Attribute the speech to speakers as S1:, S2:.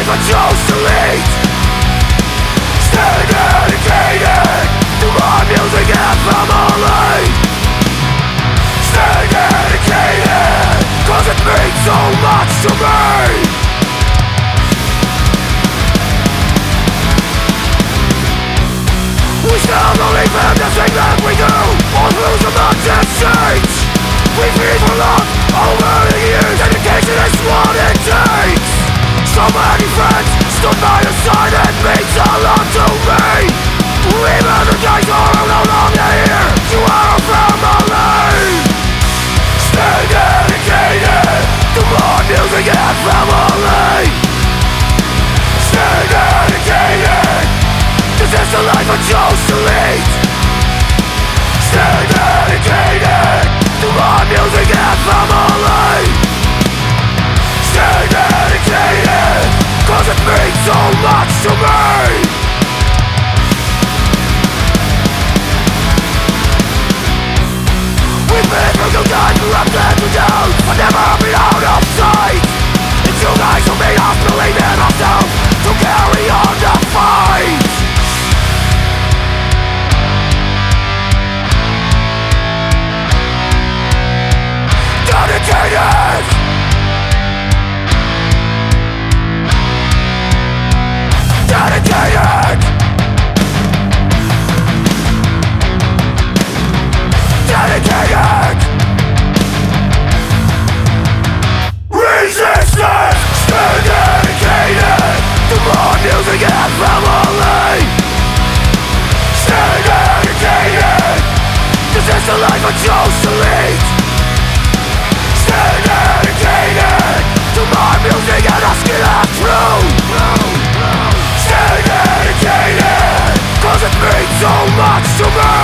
S1: life I chose to lead. Stay dedicated to my music and family. Stay dedicated, cause it means so much to me. We still believe in the thing that we do, all through the mountain change. We feed for love over the years, dedication is what it takes. So many friends stood by your side, it means a lot to me. Even the days are no longer here, you are a family. Stay dedicated to my music and family. Stay dedicated, this is the life I chose to lead. Stay dedicated to my music and family. Stay dedicated, cause it means so much to me. We've been through good times, we're up and down, but never been out of sight. It's you guys who made us believe in ourselves to carry on the fight. Dedicated, dedicated, dedicated. Resistance, stay dedicated to my music and family. Stay dedicated, this is the life I chose to lead. Stay dedicated to my music and asking it true. Stay dedicated, cause it means so much to me.